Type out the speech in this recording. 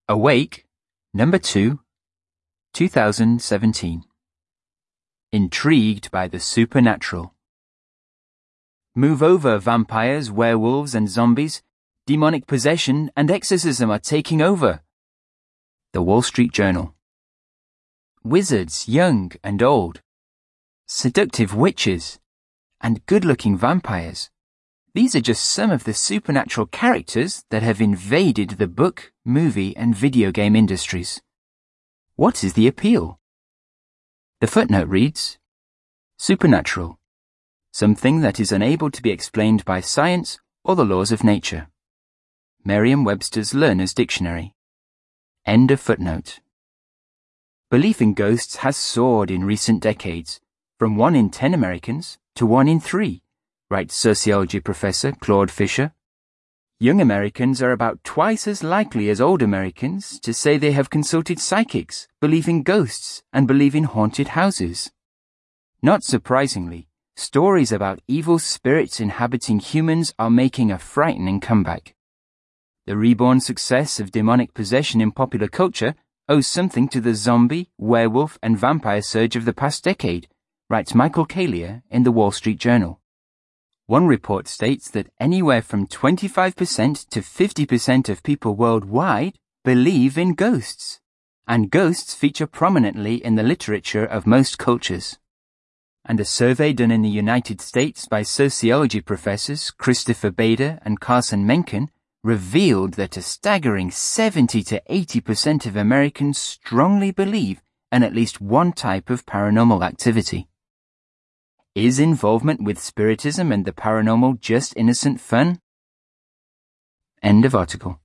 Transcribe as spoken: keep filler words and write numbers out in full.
Awake, number two, two thousand seventeen. Intrigued by the supernatural. Move over, vampires, werewolves, and zombies. Demonic possession and exorcism are taking over. The Wall Street Journal. Wizards, young and old. Seductive witches. And good-looking vampires. These are just some of the supernatural characters that have invaded the book, movie, and video game industries. What is the appeal? The footnote reads, Supernatural. Something that is unable to be explained by science or the laws of nature. Merriam-Webster's Learner's Dictionary. End of footnote. Belief in ghosts has soared in recent decades, from one in ten Americans to one in three, writes sociology professor Claude Fisher. Young Americans are about twice as likely as old Americans to say they have consulted psychics, believe in ghosts, and believe in haunted houses. Not surprisingly, stories about evil spirits inhabiting humans are making a frightening comeback. The reborn success of demonic possession in popular culture owes something to the zombie, werewolf, and vampire surge of the past decade, writes Michael Kalia in the Wall Street Journal. One report states that anywhere from twenty-five percent to fifty percent of people worldwide believe in ghosts, and ghosts feature prominently in the literature of most cultures. And a survey done in the United States by sociology professors Christopher Bader and Carson Mencken revealed that a staggering seventy to eighty percent of Americans strongly believe in at least one type of paranormal activity. Is involvement with spiritism and the paranormal just innocent fun? End of article.